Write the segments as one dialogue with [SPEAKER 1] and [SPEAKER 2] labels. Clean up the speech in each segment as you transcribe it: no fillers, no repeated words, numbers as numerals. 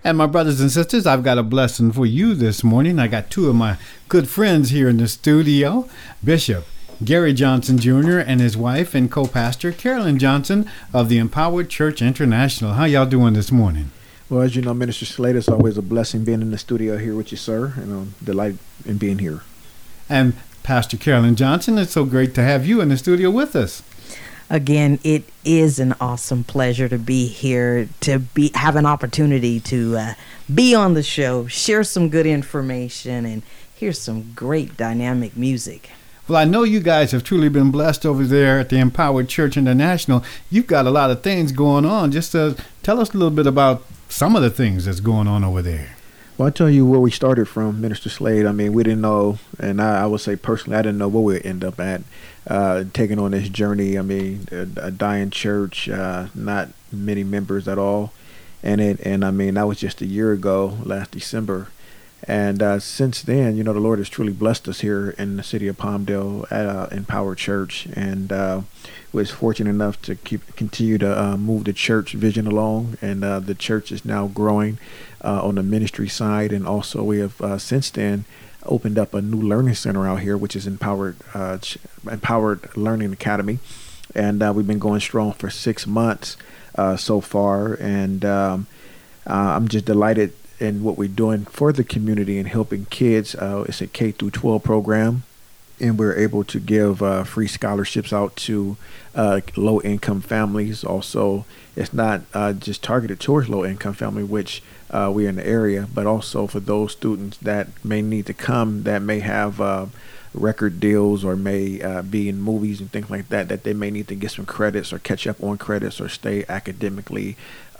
[SPEAKER 1] And my brothers and sisters, I've got a blessing for you this morning. I got two of my good friends here in the studio, Bishop Gary Johnson Jr. and his wife and co-pastor Carolyn Johnson of the Empowered Church International. How y'all doing this morning?
[SPEAKER 2] Well, as you know, Minister Slade, it's always a blessing being in the studio here with you, sir, and I'm delighted in being here.
[SPEAKER 1] And Pastor Carolyn Johnson, it's so great to have you in the studio with us.
[SPEAKER 3] Again, it is an awesome pleasure to be here, have an opportunity to be on the show, share some good information, and hear some great dynamic music.
[SPEAKER 1] Well, I know you guys have truly been blessed over there at the Empowered Church International. You've got a lot of things going on. Just tell us a little bit about some of the things that's going on over there.
[SPEAKER 2] Well, I'll tell you where we started from, Minister Slade. I mean, we didn't know, and I would say personally, I didn't know where we'd end up at, taking on this journey. I mean, a dying church, not many members at all. And I mean, that was just a year ago, last December. And since then, you know, the Lord has truly blessed us here in the city of Palmdale at Empowered Church. And was fortunate enough to continue to move the church vision along. And the church is now growing on the ministry side. And also we have since then opened up a new learning center out here, which is Empowered Learning Academy. And we've been going strong for 6 months so far. And I'm just delighted in what we're doing for the community and helping kids. It's a K through 12 program, and we're able to give free scholarships out to low-income families. Also, it's not just targeted towards low-income family, which we're in the area, but also for those students that may need to come, that may have record deals or may be in movies and things like that, that they may need to get some credits or catch up on credits or stay academically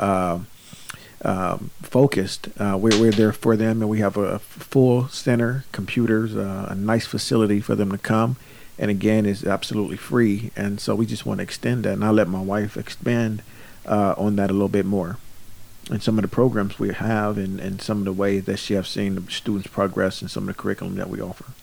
[SPEAKER 2] focused. We're there for them, and we have a full center, computers, a nice facility for them to come, and again, it's absolutely free. And so we just want to extend that, and I'll let my wife expand on that a little bit more, and some of the programs we have, and some of the ways that she has seen the students progress, and some of the curriculum that we offer.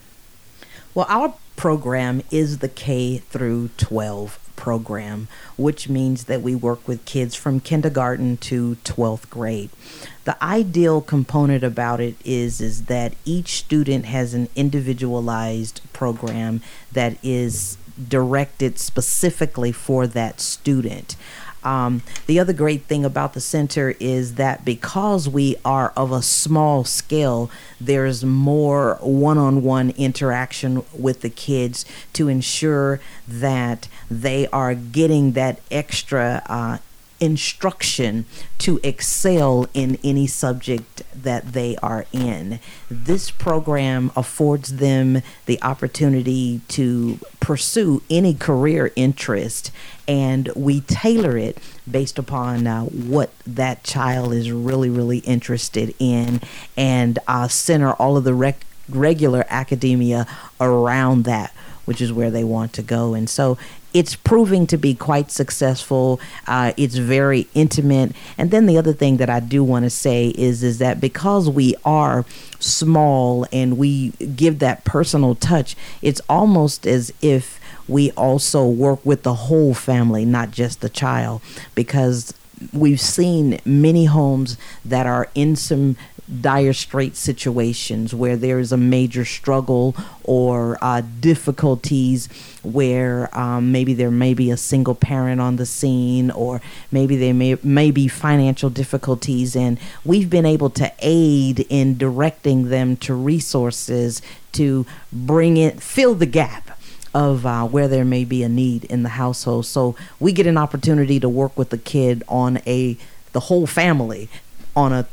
[SPEAKER 3] Well, our program is the K through 12 program, which means that we work with kids from kindergarten to 12th grade. The ideal component about it is that each student has an individualized program that is directed specifically for that student. The other great thing about the center is that because we are of a small scale, there's more one-on-one interaction with the kids to ensure that they are getting that extra instruction to excel in any subject that they are in. This program affords them the opportunity to pursue any career interest, and we tailor it based upon what that child is really interested in, and center all of the regular academia around that, which is where they want to go. And so it's proving to be quite successful. It's very intimate. And then the other thing that I do want to say is that because we are small and we give that personal touch, it's almost as if we also work with the whole family, not just the child, because we've seen many homes that are in some dire straight situations where there is a major struggle or difficulties where maybe there may be a single parent on the scene, or maybe there may be financial difficulties, and we've been able to aid in directing them to resources to fill the gap of where there may be a need in the household. So we get an opportunity to work with the kid on the whole family on a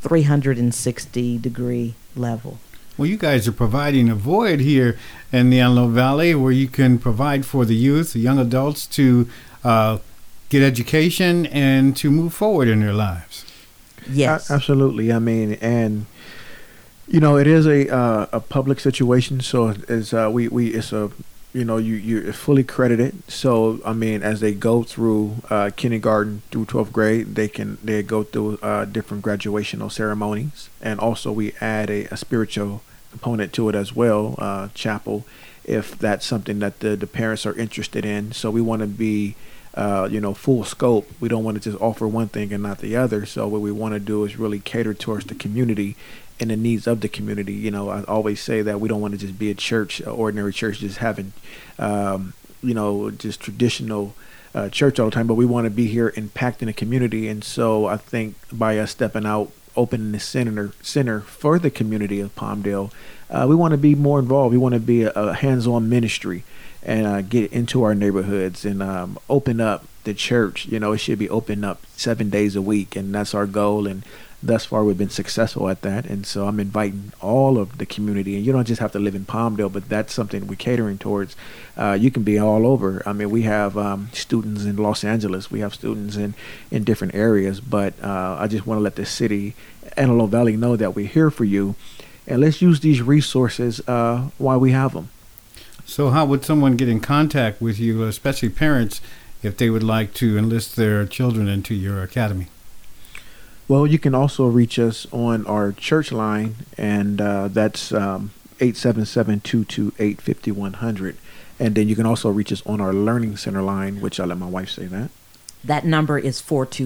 [SPEAKER 3] 360-degree level.
[SPEAKER 1] Well, you guys are providing a void here in the Antelope Valley where you can provide for the youth, the young adults, to get education and to move forward in their lives.
[SPEAKER 3] Yes.
[SPEAKER 2] Absolutely. I mean, and you know, it is a public situation, so it's you're fully credited. So I mean, as they go through kindergarten through 12th grade, they go through different graduational ceremonies, and also we add a spiritual component to it as well, chapel, if that's something that the parents are interested in. So we want to be full scope. We don't want to just offer one thing and not the other. So what we want to do is really cater towards the community and the needs of the community. I always say that we don't want to just be a church, an ordinary church, just having, just traditional church all the time, but we want to be here impacting the community. And so I think by us stepping out, opening the center for the community of Palmdale, we want to be more involved. We want to be a hands-on ministry and get into our neighborhoods and open up the church. It should be open up 7 days a week, and that's our goal. And thus far, we've been successful at that. And so I'm inviting all of the community. And you don't just have to live in Palmdale, but that's something we're catering towards. You can be all over. I mean, we have students in Los Angeles. We have students in different areas. But I just want to let the city, Antelope Valley, know that we're here for you. And let's use these resources while we have them.
[SPEAKER 1] So how would someone get in contact with you, especially parents, if they would like to enlist their children into your academy?
[SPEAKER 2] Well, you can also reach us on our church line, and that's 877-228-5100. And then you can also reach us on our Learning Center line, which I'll let my wife say that.
[SPEAKER 3] That number is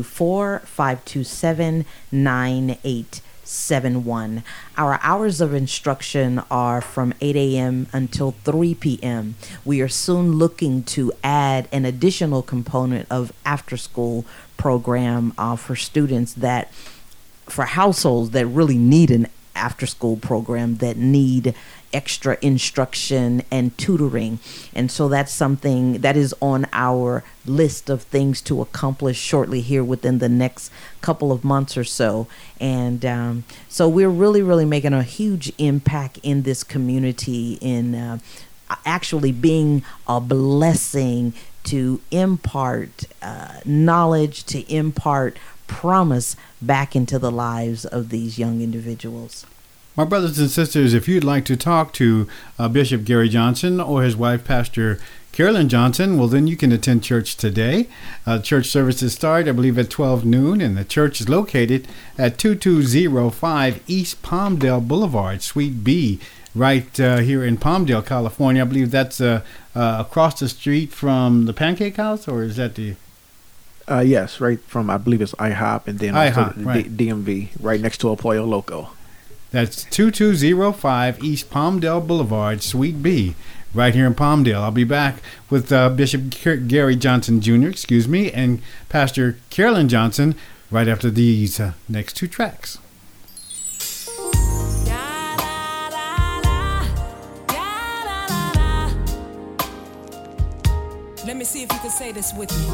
[SPEAKER 3] 424-527-9871. Our hours of instruction are from 8 a.m. until 3 p.m. We are soon looking to add an additional component of after-school program for students for households that really need an after-school program, that need extra instruction and tutoring. And so that's something that is on our list of things to accomplish shortly here within the next couple of months or so. And so we're really, really making a huge impact in this community in actually being a blessing to impart knowledge, to impart promise back into the lives of these young individuals.
[SPEAKER 1] My brothers and sisters, if you'd like to talk to Bishop Gary Johnson or his wife, Pastor Carolyn Johnson, well, then you can attend church today. Church services start, I believe, at 12 noon, and the church is located at 2205 East Palmdale Boulevard, Suite B, right here in Palmdale, California. I believe that's across the street from the Pancake House, or is that the...
[SPEAKER 2] Yes, right from, I believe it's IHOP, and then
[SPEAKER 1] IHOP,
[SPEAKER 2] also
[SPEAKER 1] right.
[SPEAKER 2] DMV, right next to El Pollo Loco.
[SPEAKER 1] That's 2205 East Palmdale Boulevard, Suite B, right here in Palmdale. I'll be back with Bishop Gary Johnson Jr., and Pastor Carolyn Johnson right after these next two tracks.
[SPEAKER 4] Let me see if you can say this with me.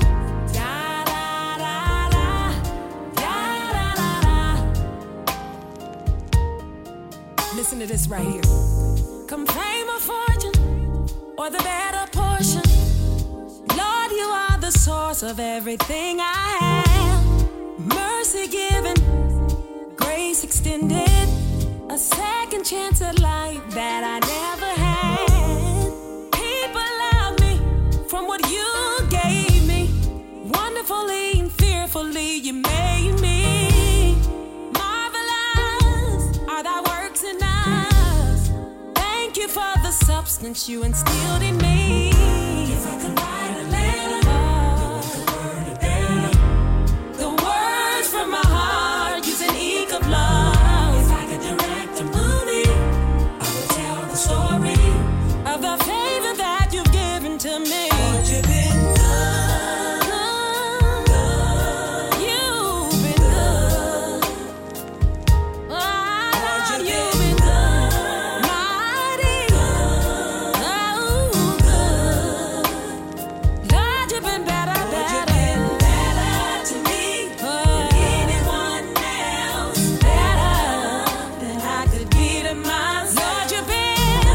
[SPEAKER 4] Listen to this right here. Come fame or fortune, or the better portion. Lord, you are the source of everything I have. Mercy given, grace extended, a second chance at life that I never had. People love me from what you gave me. Wonderfully and fearfully you made me. Marvelous are thy works in us. Thank you for the substance you instilled in me. If I could write a letter, the word of day, the words from my heart use an ink of love. If I could direct a movie, I would tell the story of the favor that you've given to me. Lord, you've been good. You've been good. Lord, you've been good. Mighty good. Oh, good. Lord, you've been better, better to me than anyone else. Better than I could be to myself. Lord, you've been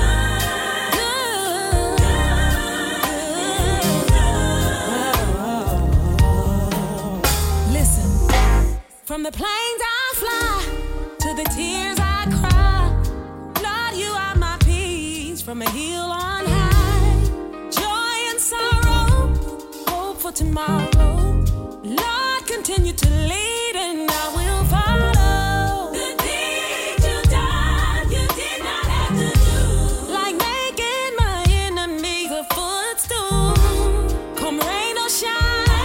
[SPEAKER 4] good. Listen, from the plains I fly to the tears I cry. Lord, you are my peace from a hill on high. Joy and sorrow, hope for tomorrow. Lord, continue to lead and I will follow. The things you done, you did not have to do. Like making my enemies a footstool. Come rain or shine,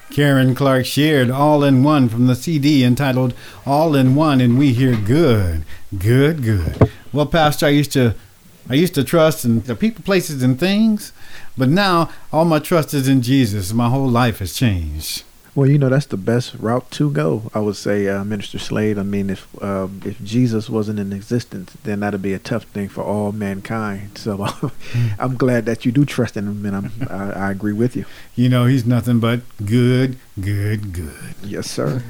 [SPEAKER 1] Karen Clark shared All in One from the CD entitled All in One, and we hear good, good, good. Well, Pastor, I used to trust in the people, places, and things, but now all my trust is in Jesus. My whole life has changed.
[SPEAKER 2] Well, that's the best route to go, I would say, Minister Slade. I mean, if Jesus wasn't in existence, then that'd be a tough thing for all mankind. So I'm glad that you do trust in him, and I agree with you.
[SPEAKER 1] He's nothing but good, good, good.
[SPEAKER 2] Yes, sir.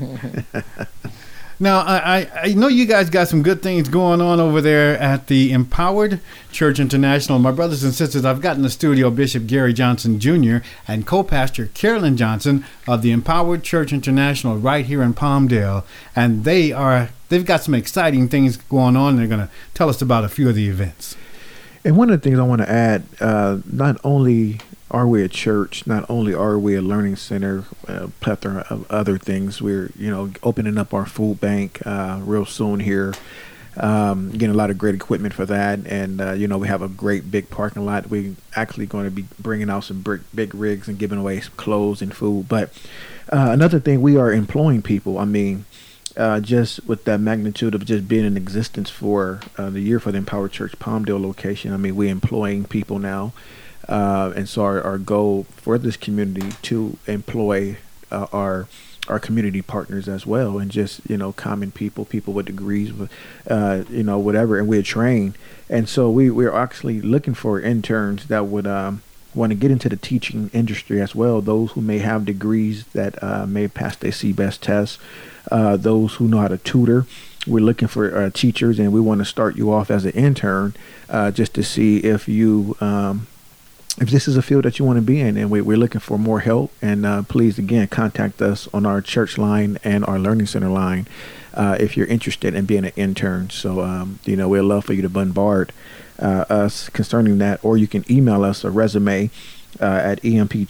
[SPEAKER 1] Now, I know you guys got some good things going on over there at the Empowered Church International. My brothers and sisters, I've got in the studio Bishop Gary Johnson Jr. and co-pastor Carolyn Johnson of the Empowered Church International right here in Palmdale. And they've got some exciting things going on. They're going to tell us about a few of the events.
[SPEAKER 2] And one of the things I want to add, not only are we a church, not only are we a learning center, a plethora of other things. We're, opening up our food bank real soon here, getting a lot of great equipment for that. And, we have a great big parking lot. We're actually going to be bringing out some big rigs and giving away some clothes and food. But another thing, we are employing people. I mean, just with that magnitude of just being in existence for the year for the Empowered Church Palmdale location, I mean, we're employing people now. And so our goal for this community to employ our community partners as well, and just common people with degrees, whatever, and we're trained. And so we're actually looking for interns that would want to get into the teaching industry as well. Those who may have degrees that may pass their CBEST tests, those who know how to tutor. We're looking for teachers, and we want to start you off as an intern just to see if you. If this is a field that you want to be in, and we're looking for more help, and please, again, contact us on our church line and our learning center line if you're interested in being an intern. So, we'd love for you to bombard us concerning that, or you can email us a resume at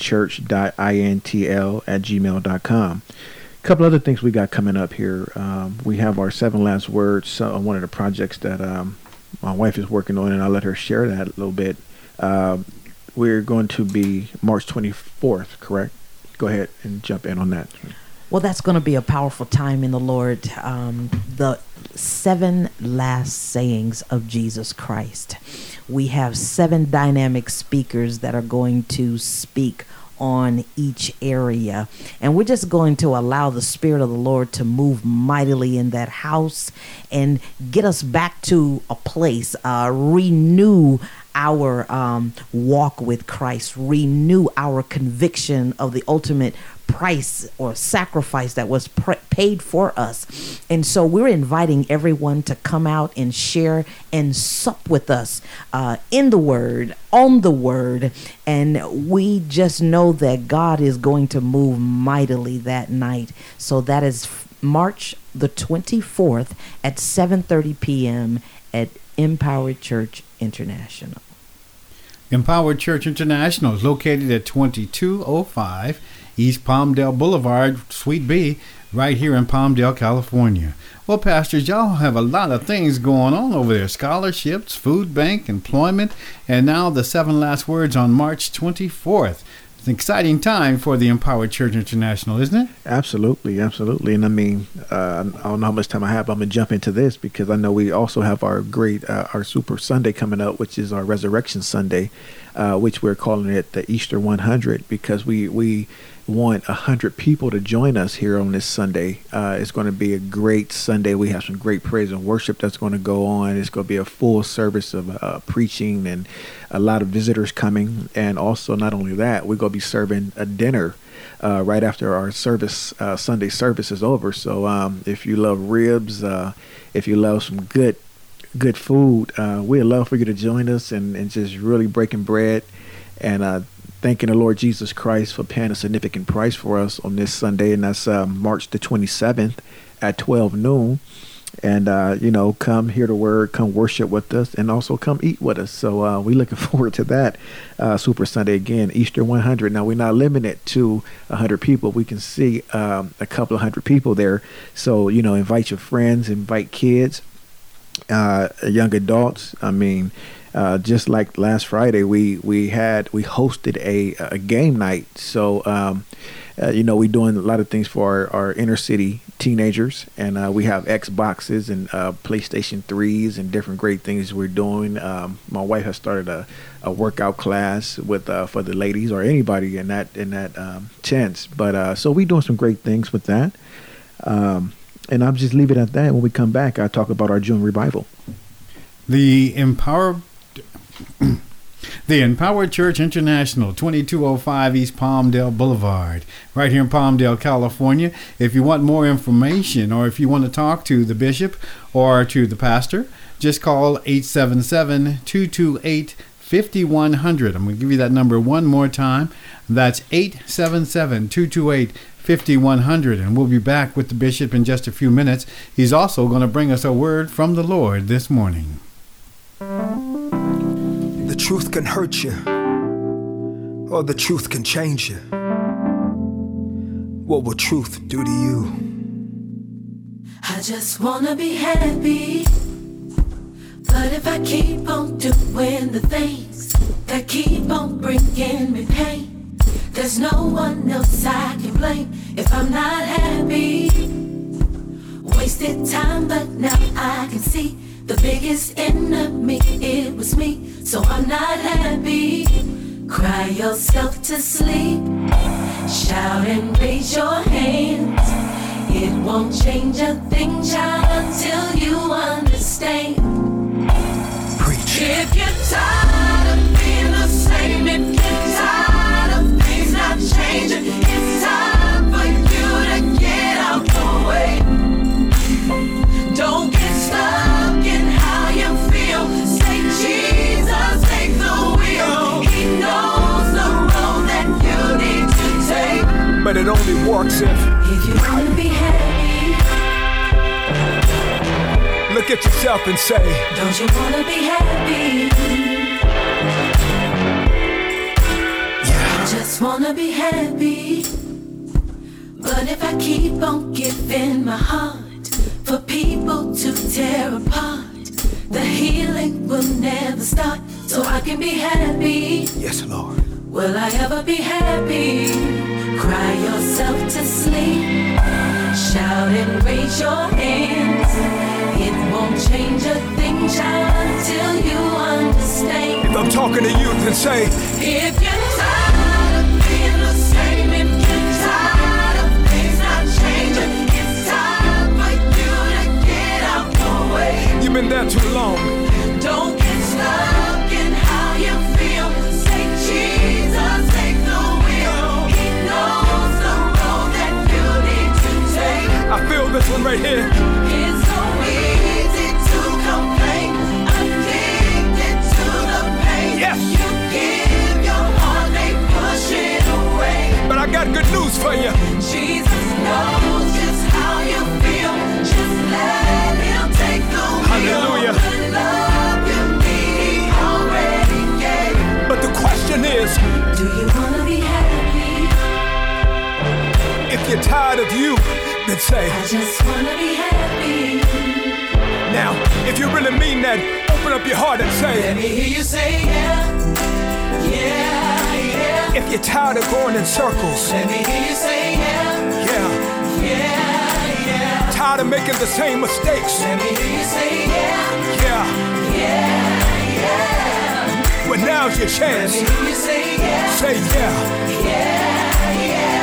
[SPEAKER 2] empchurch.intl@gmail.com. A couple other things we got coming up here. We have our 7 Last Words, one of the projects that my wife is working on, and I'll let her share that a little bit. We're going to be March 24th, correct? Go ahead and jump in on that.
[SPEAKER 3] Well, that's going to be a powerful time in the Lord. The 7 last sayings of Jesus Christ. We have 7 dynamic speakers that are going to speak on each area, and we're just going to allow the Spirit of the Lord to move mightily in that house and get us back to a place, renew our walk with Christ, renew our conviction of the ultimate price or sacrifice that was paid for us. And so we're inviting everyone to come out and share and sup with us in the Word, on the Word. And we just know that God is going to move mightily that night. So that is March the 24th at 7:30 p.m. at Empowered Church International.
[SPEAKER 1] Empowered Church International is located at 2205 East Palmdale Boulevard, Suite B, right here in Palmdale, California. Well, pastors, y'all have a lot of things going on over there. Scholarships, food bank, employment, and now the 7 Last Words on March 24th. It's an exciting time for the Empowered Church International, isn't it?
[SPEAKER 2] Absolutely, absolutely. And I mean, I don't know how much time I have, but I'm going to jump into this because I know we also have our great, our Super Sunday coming up, which is our Resurrection Sunday, which we're calling it the Easter 100 because we want 100 people to join us here on this Sunday. It's going to be a great Sunday. We have some great praise and worship that's going to go on. It's going to be a full service of preaching and a lot of visitors coming. And also, not only that, we're going to be serving a dinner right after our service, Sunday service is over. So if you love ribs, if you love some good food, we'd love for you to join us and just really breaking bread and thanking the Lord Jesus Christ for paying a significant price for us on this Sunday, and that's March the 27th at 12 noon. And, come hear the word, come worship with us, and also come eat with us. So we're looking forward to that Super Sunday again, Easter 100. Now, we're not limited to 100 people. We can see a couple of 100 people there. So, invite your friends, invite kids, young adults. I mean, just like last Friday, we hosted a game night. So, we're doing a lot of things for our inner city teenagers, and we have Xboxes and PlayStation 3s and different great things we're doing. My wife has started a workout class with for the ladies or anybody in that chance. But so we're doing some great things with that. And I'll just leave it at that. When we come back, I'll talk about our June revival.
[SPEAKER 1] The Empowered Church International, 2205 East Palmdale Boulevard, right here in Palmdale, California. If you want more information or if you want to talk to the bishop or to the pastor, just call 877-228-5100. I'm going to give you that number one more time. That's 877-228-5100. And we'll be back with the bishop in just a few minutes. He's also going to bring us a word from the Lord this morning.
[SPEAKER 5] The truth can hurt you, or the truth can change you. What will truth do to you?
[SPEAKER 4] I just wanna be happy, but if I keep on doing the things that keep on bringing me pain, there's no one else I can blame if I'm not happy. Wasted time, but now I can see the biggest enemy, it was me, so I'm not happy. Cry yourself to sleep, shout and raise your hands. It won't change a thing, child, until you understand.
[SPEAKER 5] Preach.
[SPEAKER 4] If you're tired of being the same, if you're tired of things not changing, it's time for you to get out the way. Don't get stuck in how you feel. Say, Jesus, take the wheel. He knows the road that you need to take.
[SPEAKER 5] But it only works if
[SPEAKER 4] you wanna be happy,
[SPEAKER 5] look at yourself and say,
[SPEAKER 4] don't you wanna be happy?
[SPEAKER 5] yeah.
[SPEAKER 4] I just wanna be happy. But if I keep on giving my heart for people to tear apart, the healing will never start, so I can be happy.
[SPEAKER 5] Yes, Lord.
[SPEAKER 4] Will I ever be happy? Cry yourself to sleep, shout and raise your hands. It won't change a thing, child, until you understand.
[SPEAKER 5] If I'm talking to you, then say,
[SPEAKER 4] if you're tired of being the same, if you're tired of things not changing, it's time for you to get out the way.
[SPEAKER 5] You've been there too long.
[SPEAKER 4] Don't get stuck in how you feel. Say, Jesus, take the wheel. He knows the road that you need to take.
[SPEAKER 5] I feel this one right here.
[SPEAKER 4] It's so easy to complain, addicted to the pain.
[SPEAKER 5] Yes.
[SPEAKER 4] You give your heart, they push it away.
[SPEAKER 5] But I got good news for you.
[SPEAKER 4] Jesus knows just how you feel. Just let him take the wheel.
[SPEAKER 5] Hallelujah.
[SPEAKER 4] The love you need, he already gave.
[SPEAKER 5] But the question is,
[SPEAKER 4] do you wanna be happy?
[SPEAKER 5] if you're tired of you, then say,
[SPEAKER 4] I just wanna be happy.
[SPEAKER 5] now, if you really mean that, open up your heart and say,
[SPEAKER 4] Let me hear you say yeah, yeah, yeah.
[SPEAKER 5] if you're tired of going in circles,
[SPEAKER 4] Let me hear you say yeah,
[SPEAKER 5] yeah,
[SPEAKER 4] yeah, yeah.
[SPEAKER 5] tired of making the same mistakes,
[SPEAKER 4] Let me hear you say yeah,
[SPEAKER 5] yeah,
[SPEAKER 4] yeah, yeah.
[SPEAKER 5] well now's your
[SPEAKER 4] Let
[SPEAKER 5] chance,
[SPEAKER 4] me hear you say yeah,
[SPEAKER 5] say yeah,
[SPEAKER 4] yeah, yeah.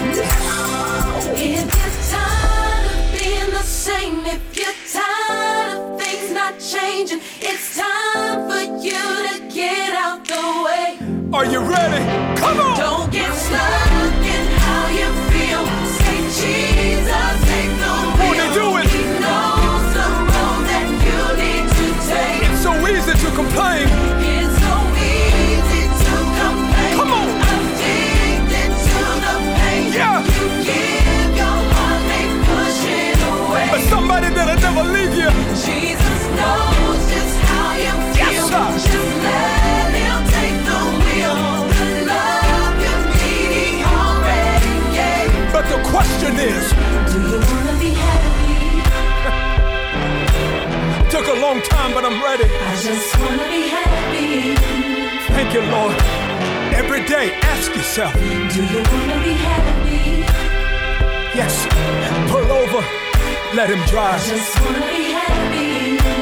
[SPEAKER 4] If you're tired of being the same, if you're tired of things not changing, it's time for you to get out the way.
[SPEAKER 5] are you ready? Come on!
[SPEAKER 4] Don't get stuck in how you feel. Say, Jesus, take the wheel.
[SPEAKER 5] Won't he do it?
[SPEAKER 4] He knows the road that you need to take.
[SPEAKER 5] It's so easy to complain.
[SPEAKER 4] It's so easy to complain.
[SPEAKER 5] Come on.
[SPEAKER 4] Addicted to the pain.
[SPEAKER 5] Yeah.
[SPEAKER 4] You give your heart, they push it away.
[SPEAKER 5] But somebody that'll never leave you.
[SPEAKER 4] Jesus knows just how you feel.
[SPEAKER 5] Yes, sir.
[SPEAKER 4] Just let him take the wheel. The love you need, he already gave.
[SPEAKER 5] But the question is,
[SPEAKER 4] Do you wanna be happy?
[SPEAKER 5] it took a long time, but I'm ready.
[SPEAKER 4] I just wanna be happy.
[SPEAKER 5] Thank you, Lord. Every every day ask yourself,
[SPEAKER 4] Do you wanna be happy?
[SPEAKER 5] yes, pull over, let him drive.
[SPEAKER 4] Just wanna be happy.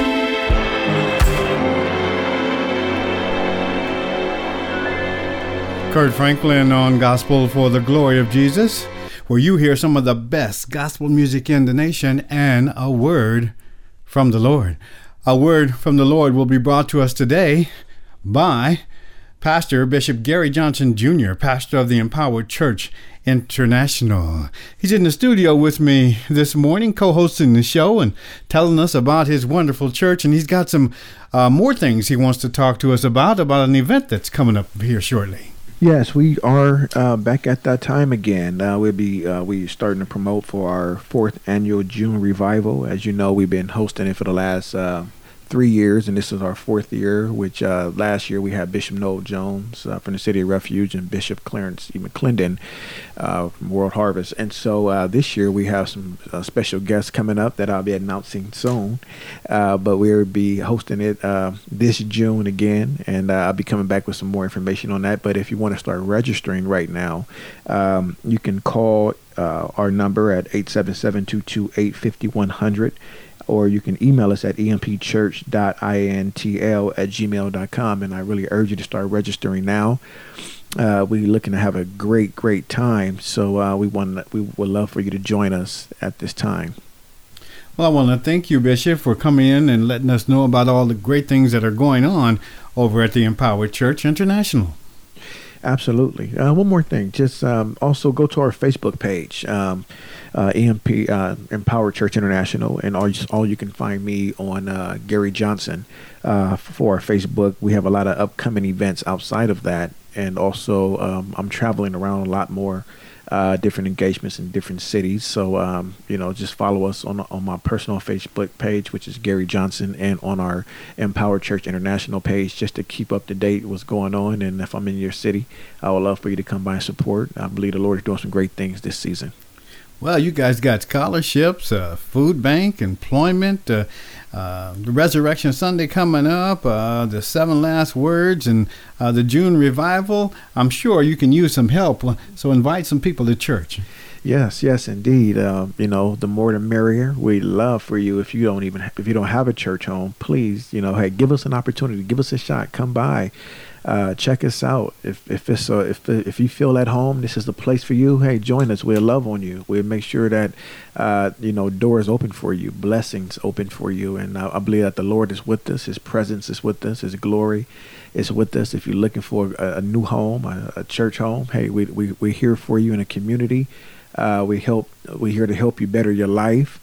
[SPEAKER 1] Kurt Franklin on Gospel for the Glory of Jesus, where you hear some of the best gospel music in the nation and a word from the Lord. A word from the Lord will be brought to us today by Pastor Bishop Gary Johnson Jr., pastor of the Empowered Church International. He's in the studio with me this morning, co-hosting the show and telling us about his wonderful church. And he's got some more things he wants to talk to us about an event that's coming up here shortly.
[SPEAKER 2] Yes, we are back at that time again. We're starting to promote for our 4th annual June revival. As you know, we've been hosting it for the last 3 years, and this is our 4th year, which last year we had Bishop Noel Jones from the City of Refuge and Bishop Clarence E. McClendon from World Harvest. And so this year we have some special guests coming up that I'll be announcing soon, but we'll be hosting it this June again, and I'll be coming back with some more information on that. But if you want to start registering right now, you can call our number at 877-228-5100. Or you can email us at empchurch.intl@gmail.com. And I really urge you to start registering now. We're looking to have a great time. So we would love for you to join us at this time.
[SPEAKER 1] Well, I want to thank you, Bishop, for coming in and letting us know about all the great things that are going on over at the Empowered Church International.
[SPEAKER 2] Absolutely. One more thing. Just also go to our Facebook page, EMP Empowered Church International, and all you can find me on Gary Johnson for our Facebook. We have a lot of upcoming events outside of that, and also I'm traveling around a lot more, different engagements in different cities. So just follow us on my personal Facebook page, which is Gary Johnson, and on our Empowered Church International page, just to keep up to date what's going on. And if I'm in your city, I would love for you to come by and support. I believe the Lord is doing some great things this season.
[SPEAKER 1] Well, you guys got scholarships, food bank, employment, the Resurrection Sunday coming up, the 7 Last Words, and the June Revival. I'm sure you can use some help, so invite some people to church.
[SPEAKER 2] Yes, indeed. The more the merrier. We'd love for you, if you don't have a church home, please, hey, give us an opportunity, give us a shot, come by. Check us out. If you feel at home, this is the place for you. Hey, join us. We'll love on you. We'll make sure that doors open for you, blessings open for you, and I believe that the Lord is with us. His presence is with us. His glory is with us. If you're looking for a new home, a church home, hey, we're here for you in a community. We're here to help you better your life.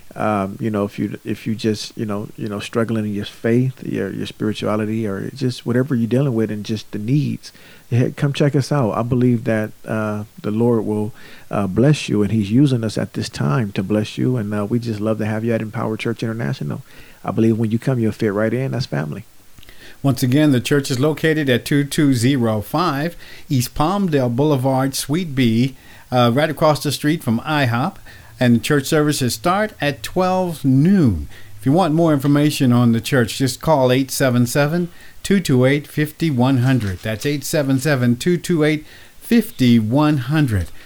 [SPEAKER 2] If you just struggling in your faith, your spirituality, or just whatever you're dealing with, and just the needs, come check us out. I believe that the Lord will bless you, and He's using us at this time to bless you. And we just love to have you at Empowered Church International. I believe when you come, you'll fit right in. That's family.
[SPEAKER 1] Once again, the church is located at 2205 East Palmdale Boulevard, Suite B, right across the street from IHOP. And church services start at 12 noon. If you want more information on the church, just call 877-228-5100. That's 877-228-5100.